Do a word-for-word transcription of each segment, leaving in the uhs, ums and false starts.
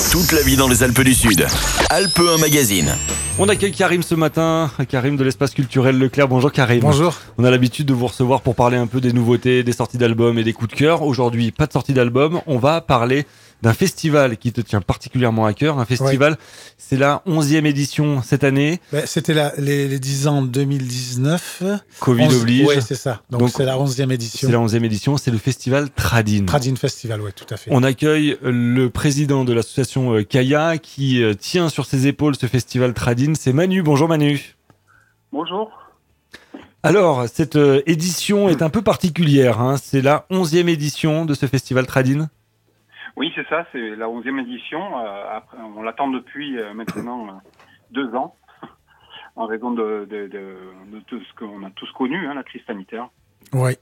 Toute la vie dans les Alpes du Sud. Alpes un magazine. On accueille Karim ce matin, Karim de l'espace culturel Leclerc. Bonjour Karim. Bonjour. On a l'habitude de vous recevoir pour parler un peu des nouveautés, des sorties d'albums et des coups de cœur. Aujourd'hui, pas de sortie d'album. On va parler d'un festival qui te tient particulièrement à cœur. Un festival, oui. C'est la onzième édition cette année. Ben, c'était la, les, les dix ans en deux mille dix-neuf. Covid onze, oblige. Oui, c'est ça. Donc, Donc c'est la onzième édition. C'est la onzième édition. C'est le festival Tradin. Tradin Festival, oui, tout à fait. On accueille le président de l'association Kaya qui tient sur ses épaules ce festival Tradin. C'est Manu. Bonjour Manu. Bonjour. Alors, cette édition est un peu particulière. Hein. C'est la onzième édition de ce festival Tradin. Oui, c'est ça, c'est la onzième édition. Euh, après, on l'attend depuis euh, maintenant euh, deux ans, en raison de, de, de, de tout ce qu'on a tous connu, hein, la crise sanitaire. Oui.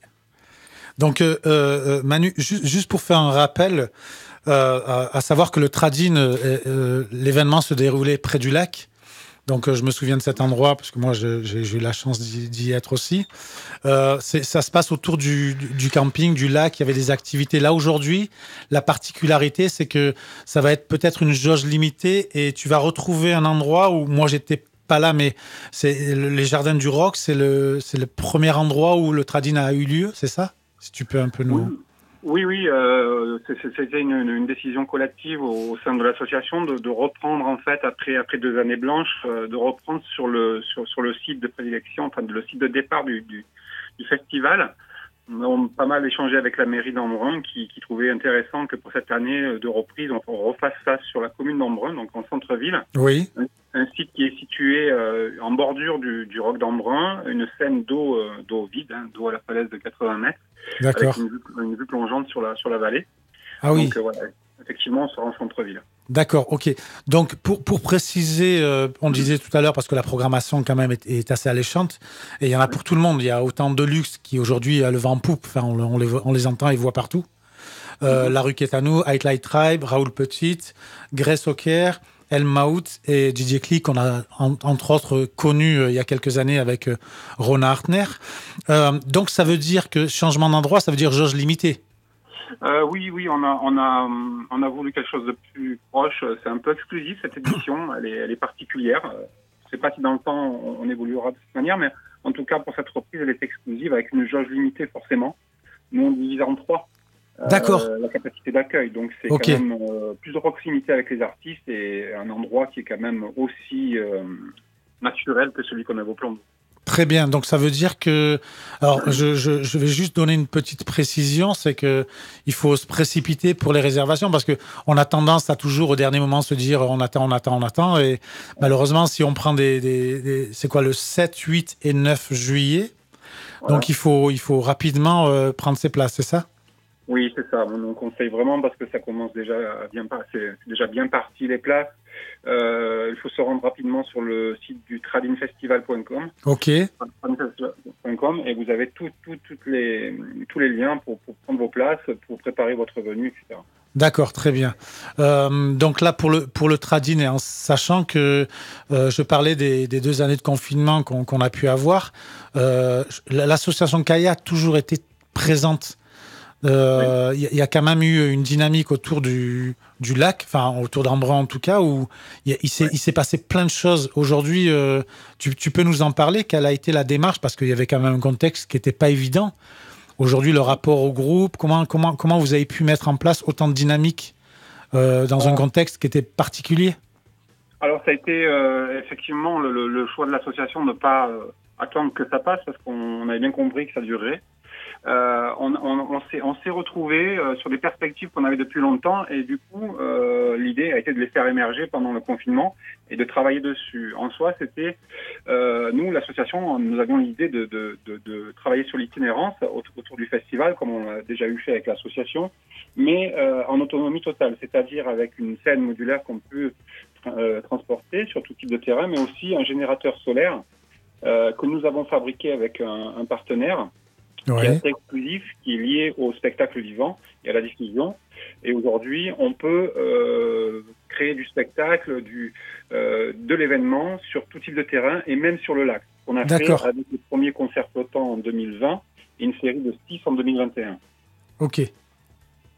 Donc, euh, euh, Manu, ju- juste pour faire un rappel, euh, à, à savoir que le Tradin, euh, euh, l'événement se déroulait près du lac. Donc, euh, je me souviens de cet endroit, parce que moi, je, j'ai, j'ai eu la chance d'y, d'y être aussi. Euh, c'est, ça se passe autour du, du, du camping, du lac. Il y avait des activités. Là, aujourd'hui, la particularité, c'est que ça va être peut-être une jauge limitée et tu vas retrouver un endroit où, moi, j'étais pas là, mais c'est le, les Jardins du Roc, c'est le, c'est le premier endroit où le Tradin a eu lieu, c'est ça? Si tu peux un peu nous... Oui. Oui, oui, euh, c'était une, une décision collective au, au sein de l'association de, de reprendre en fait après après deux années blanches, euh, de reprendre sur le sur sur le site de prédilection, enfin le site de départ du du, du festival. On a pas mal échangé avec la mairie d'Embrun qui, qui trouvait intéressant que pour cette année de reprise, on refasse ça sur la commune d'Embrun, donc en centre-ville. Oui. Un, un site qui est situé euh, en bordure du, du Roc d'Embrun, une scène d'eau euh, d'eau vide, hein, d'eau à la falaise de quatre-vingts mètres. D'accord. Avec une vue, une vue plongeante sur la, sur la vallée. Ah oui. Donc, euh, voilà, effectivement, on sera en centre-ville. D'accord, ok. Donc, pour, pour préciser, euh, on le disait tout à l'heure, parce que la programmation, quand même, est, est assez alléchante. Et il y en a pour tout le monde. Il y a autant de luxe qui, aujourd'hui, a le vent en poupe. Enfin, on, on, les, on les entend et voit partout. Euh, mm-hmm. La rue Quétanou, Highlight Tribe, Raoul Petit, Grace Ocker, El Maout et D J Click, qu'on a en, entre autres connu euh, il y a quelques années avec euh, Rona Hartner. Euh, donc ça veut dire que changement d'endroit, ça veut dire jauge limitée. Euh, oui, oui, on a, on a, on a voulu quelque chose de plus proche. C'est un peu exclusif cette édition. Elle est, elle est particulière. Je ne sais pas si dans le temps on, on évoluera de cette manière, mais en tout cas pour cette reprise, elle est exclusive avec une jauge limitée forcément. Nous on divise en trois. D'accord. Euh, la capacité d'accueil, donc c'est okay. quand même euh, plus de proximité avec les artistes et un endroit qui est quand même aussi euh, naturel que celui qu'on a au Plomb. Très bien, donc ça veut dire que, alors je, je, je vais juste donner une petite précision, c'est que il faut se précipiter pour les réservations parce que on a tendance à toujours au dernier moment se dire on attend, on attend, on attend et malheureusement si on prend des, des, des c'est quoi le sept, huit et neuf juillet, voilà. Donc il faut il faut rapidement euh, prendre ses places, c'est ça? Oui, c'est ça. On conseille vraiment parce que ça commence déjà à bien c'est déjà bien parti les places. Euh, il faut se rendre rapidement sur le site du tradin festival point com. Ok. tradin festival point com et vous avez tout, tout, toutes les, tous les liens pour, pour prendre vos places, pour préparer votre venue, et cetera. D'accord, très bien. Euh, donc là, pour le, pour le Tradin, et en sachant que euh, je parlais des, des deux années de confinement qu'on, qu'on a pu avoir, euh, l'association Kaya a toujours été présente. Il euh, oui. y, y a quand même eu une dynamique autour du, du lac, enfin autour d'Embrun en tout cas, où il, y a, il, s'est, oui. il s'est passé plein de choses. Aujourd'hui, euh, tu, tu peux nous en parler? Quelle a été la démarche? Parce qu'il y avait quand même un contexte qui n'était pas évident. Aujourd'hui, le rapport au groupe, comment, comment, comment vous avez pu mettre en place autant de dynamique euh, dans ah. un contexte qui était particulier? Alors ça a été euh, effectivement le, le choix de l'association de ne pas euh, attendre que ça passe, parce qu'on avait bien compris que ça durerait. Euh, on, on, on s'est, on s'est retrouvé euh, sur des perspectives qu'on avait depuis longtemps et du coup euh, l'idée a été de les faire émerger pendant le confinement et de travailler dessus. En soi, c'était euh, nous l'association, nous avions l'idée de, de, de, de travailler sur l'itinérance autour, autour du festival, comme on a déjà eu fait avec l'association, mais euh, en autonomie totale, c'est-à-dire avec une scène modulaire qu'on peut euh, transporter sur tout type de terrain, mais aussi un générateur solaire euh, que nous avons fabriqué avec un, un partenaire. Ouais. Qui est assez exclusif, qui est lié au spectacle vivant et à la diffusion. Et aujourd'hui, on peut euh, créer du spectacle, du, euh, de l'événement sur tout type de terrain et même sur le lac. On a D'accord. fait avec le premier concert flottant en deux mille vingt et une série de six en deux mille vingt et un. Ok.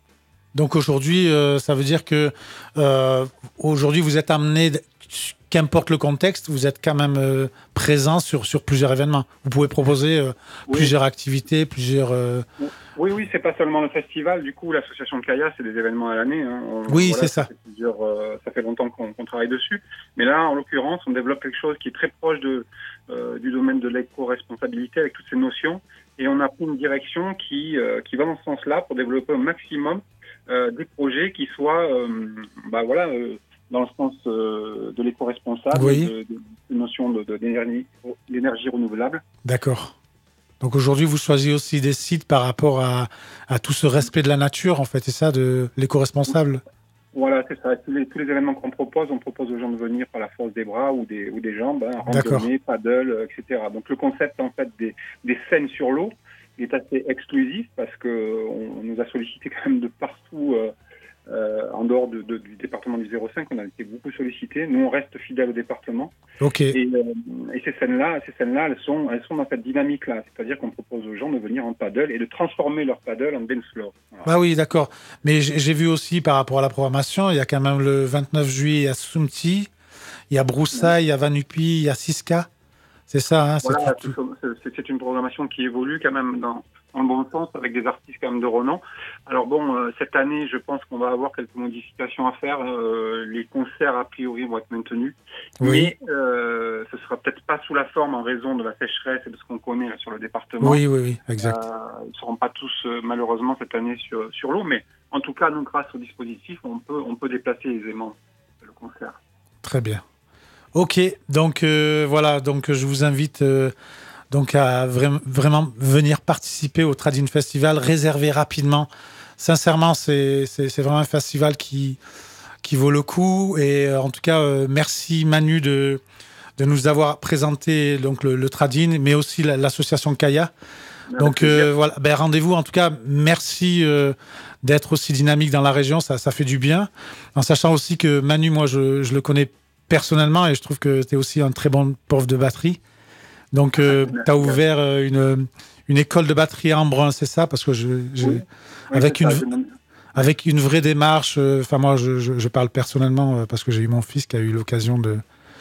Donc aujourd'hui, euh, ça veut dire que euh, aujourd'hui vous êtes amené, qu'importe le contexte, vous êtes quand même euh, présent sur, sur plusieurs événements. Vous pouvez proposer euh, Oui. plusieurs activités, plusieurs... euh, Oui, oui, c'est pas seulement le festival. Du coup, l'association de Kaya, c'est des événements à l'année. Hein. On- Oui, voilà, c'est ça. fait plusieurs, euh, ça fait longtemps qu'on qu'on travaille dessus. Mais là, en l'occurrence, on développe quelque chose qui est très proche de, euh, du domaine de l'éco-responsabilité avec toutes ces notions. Et on a pris une direction qui, euh, qui va dans ce sens-là pour développer au maximum euh, des projets qui soient, euh, bah voilà, euh, dans le sens euh, de l'éco-responsable, Oui. de, de, de notion de, de, d'énergie, d'énergie renouvelable. D'accord. Donc aujourd'hui, vous choisissez aussi des sites par rapport à, à tout ce respect de la nature, en fait, c'est ça, de l'éco-responsable. Voilà, c'est ça. Tous les, tous les événements qu'on propose, on propose aux gens de venir par la force des bras ou des, ou des jambes, hein, D'accord. randonnée, paddle, euh, et cetera. Donc le concept en fait des, des scènes sur l'eau est assez exclusif parce que on, on nous a sollicité quand même de partout, euh, euh, en dehors de, de, du département du zéro cinq, on a été beaucoup sollicité. Nous, on reste fidèles au département. Ok. Et, euh, et ces scènes-là, ces scènes-là, elles sont, elles sont dans cette dynamique-là, c'est-à-dire qu'on propose aux gens de venir en paddle et de transformer leur paddle en dance floor. Voilà. Ah oui, d'accord. Mais j'ai j'ai vu aussi par rapport à la programmation, il y a quand même le vingt-neuf juillet à Soumti, il y a Broussailles, il y a Vanupi, il y a Siska. C'est ça, hein, c'est Voilà, tout- tout- c'est c'est une programmation qui évolue quand même dans, dans le bon sens avec des artistes quand même de renom. Alors bon, euh, cette année, je pense qu'on va avoir quelques modifications à faire. Euh, les concerts a priori vont être maintenus, Oui. mais euh, ce sera peut-être pas sous la forme en raison de la sécheresse et de ce qu'on connaît là, sur le département. Oui, oui, oui, exact. Euh, ils ne seront pas tous euh, malheureusement cette année sur, sur l'eau, mais en tout cas, nous, grâce au dispositif, on peut, on peut déplacer aisément le concert. Très bien. Ok, donc euh, voilà, donc je vous invite euh, donc à vra- vraiment venir participer au Tradin Festival, réserver rapidement. Sincèrement, c'est c'est c'est vraiment un festival qui qui vaut le coup. Et euh, en tout cas, euh, merci Manu de de nous avoir présenté donc le, le Tradin, mais aussi la- l'association Kaya. Donc euh, voilà, ben, rendez-vous. En tout cas, merci euh, d'être aussi dynamique dans la région, ça, ça fait du bien. En sachant aussi que Manu, moi, je, je le connais personnellement et je trouve que tu es aussi un très bon prof de batterie. Donc, euh, tu as ouvert euh, une, une école de batterie à Embrun, c'est ça? Parce que je, je Oui. avec, Oui, une, c'est ça, je- avec une vraie démarche, enfin, moi, je, je, je parle personnellement euh, parce que j'ai eu mon fils qui a eu l'occasion de.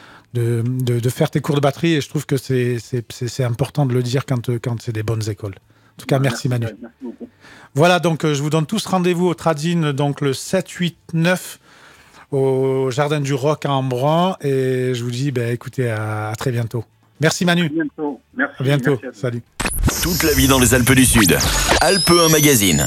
De, de, de faire tes cours de batterie et je trouve que c'est, c'est, c'est, c'est important de le dire quand, quand c'est des bonnes écoles. En tout cas, merci Manu. Merci beaucoup. Voilà, donc euh, je vous donne tous rendez-vous au Tradin, donc le sept, huit, neuf au Jardin du Roc à Embrun et je vous dis, ben, écoutez, à, à très bientôt. Merci À Manu, bientôt. Merci. à bientôt, Merci à toi. salut. Toute la vie dans les Alpes du Sud. Alpes un magazine.